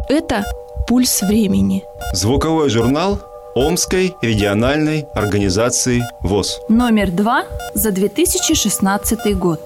Это «Пульс времени». Звуковой журнал Омской региональной организации ВОС. Номер 2 за 2016 год.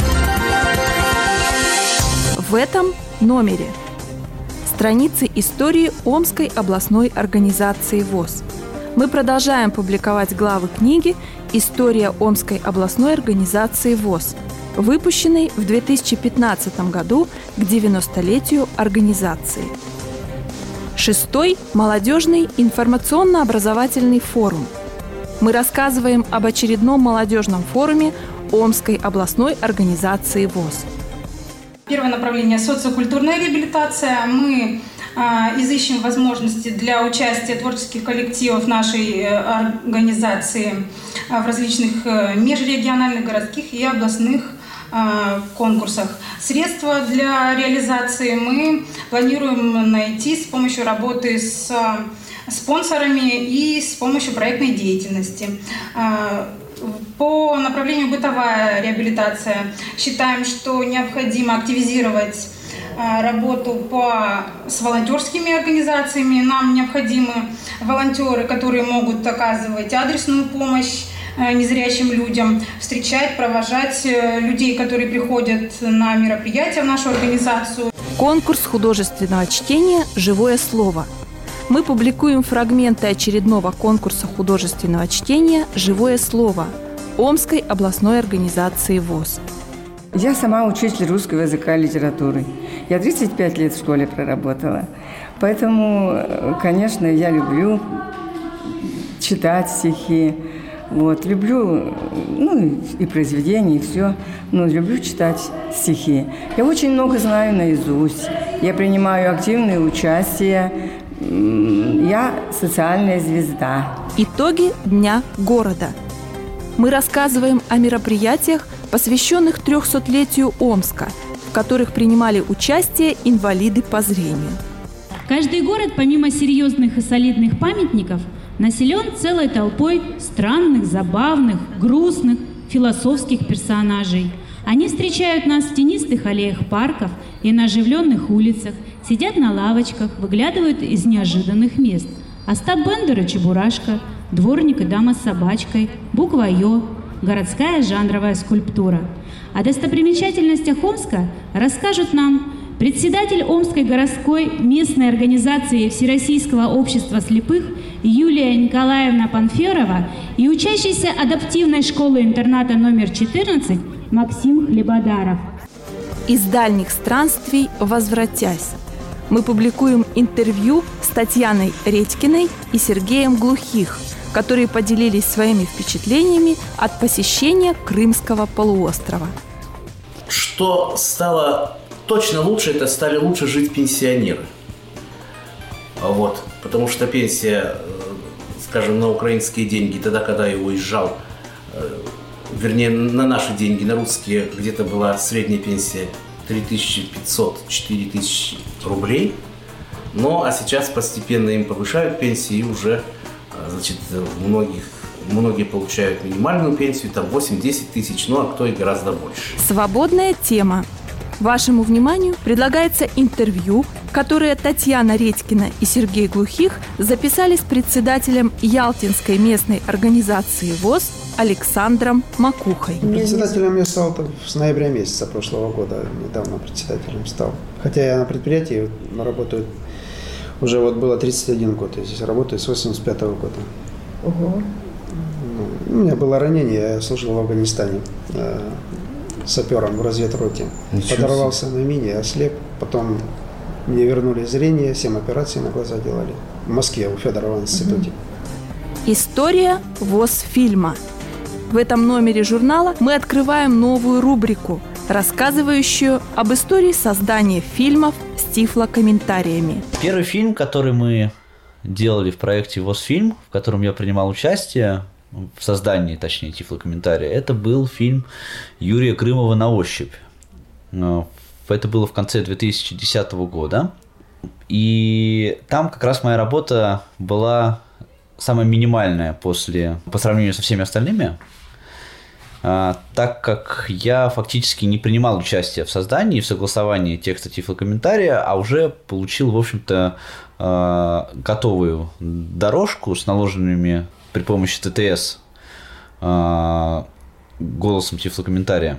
В этом номере страницы истории Омской областной организации ВОС. Мы продолжаем публиковать главы книги «История Омской областной организации ВОС», выпущенной в 2015 году к 90-летию организации. 6-й молодежный информационно-образовательный форум. Мы рассказываем об очередном молодежном форуме Омской областной организации ВОС. Первое направление – социокультурная реабилитация. Мы изыщем возможности для участия творческих коллективов нашей организации в различных межрегиональных, городских и областных конкурсах. Средства для реализации мы планируем найти с помощью работы с спонсорами и с помощью проектной деятельности. По направлению бытовая реабилитация считаем, что необходимо активизировать работу с волонтерскими организациями. Нам необходимы волонтеры, которые могут оказывать адресную помощь незрячим людям, встречать, провожать людей, которые приходят на мероприятия в нашу организацию. Конкурс художественного чтения «Живое слово». Мы публикуем фрагменты очередного конкурса художественного чтения «Живое слово» Омской областной организации ВОС. Я сама учитель русского языка и литературы. Я 35 лет в школе проработала. Поэтому, конечно, я люблю читать стихи. Люблю, и произведения, и все. Люблю читать стихи. Я очень много знаю наизусть. Я принимаю активное участие. Я социальная звезда. Итоги Дня города. Мы рассказываем о мероприятиях, посвященных 300-летию Омска, в которых принимали участие инвалиды по зрению. Каждый город, помимо серьезных и солидных памятников, населен целой толпой странных, забавных, грустных, философских персонажей. Они встречают нас в тенистых аллеях парков и на оживленных улицах, сидят на лавочках, выглядывают из неожиданных мест. Остап Бендер и Чебурашка, дворник и дама с собачкой, буква «Ё», городская жанровая скульптура. О достопримечательностях Омска расскажут нам председатель Омской городской местной организации Всероссийского общества слепых Юлия Николаевна Панферова и учащийся адаптивной школы-интерната номер 14 Максим Хлебодаров. Из дальних странствий возвратясь. Мы публикуем интервью с Татьяной Редькиной и Сергеем Глухих, которые поделились своими впечатлениями от посещения Крымского полуострова. Что стало точно лучше, это стали лучше жить пенсионеры. Потому что пенсия, скажем, на украинские деньги, тогда, когда я уезжал, вернее, на наши деньги, на русские, где-то была средняя пенсия 3500-4000 рублей. А сейчас постепенно им повышают пенсии, и уже, многие получают минимальную пенсию, 8-10 тысяч, а кто и гораздо больше. Свободная тема. Вашему вниманию предлагается интервью, которое Татьяна Редькина и Сергей Глухих записали с председателем Ялтинской местной организации ВОС Александром Макухой. Председателем я стал с ноября месяца прошлого года, недавно председателем стал. Хотя я на предприятии работаю, уже было 31 год, я здесь работаю с 85 года. Ого. У меня было ранение, я служил в Афганистане сапером в разведроте. Подорвался на мине, ослеп. Потом мне вернули зрение, 7 операций на глаза делали. В Москве, у Федорова институте. История ВОС-фильма. В этом номере журнала мы открываем новую рубрику, рассказывающую об истории создания фильмов с тифлокомментариями. Первый фильм, который мы делали в проекте ВОС-фильм, в котором я принимал участие, в создании, точнее, тифлокомментария, это был фильм Юрия Крымова «На ощупь». Это было в конце 2010 года. И там как раз моя работа была самая минимальная по сравнению со всеми остальными. так как я фактически не принимал участие в создании и в согласовании текста тифлокомментария, а уже получил, в общем-то, готовую дорожку с наложенными при помощи ТТС голосом тифлокомментария.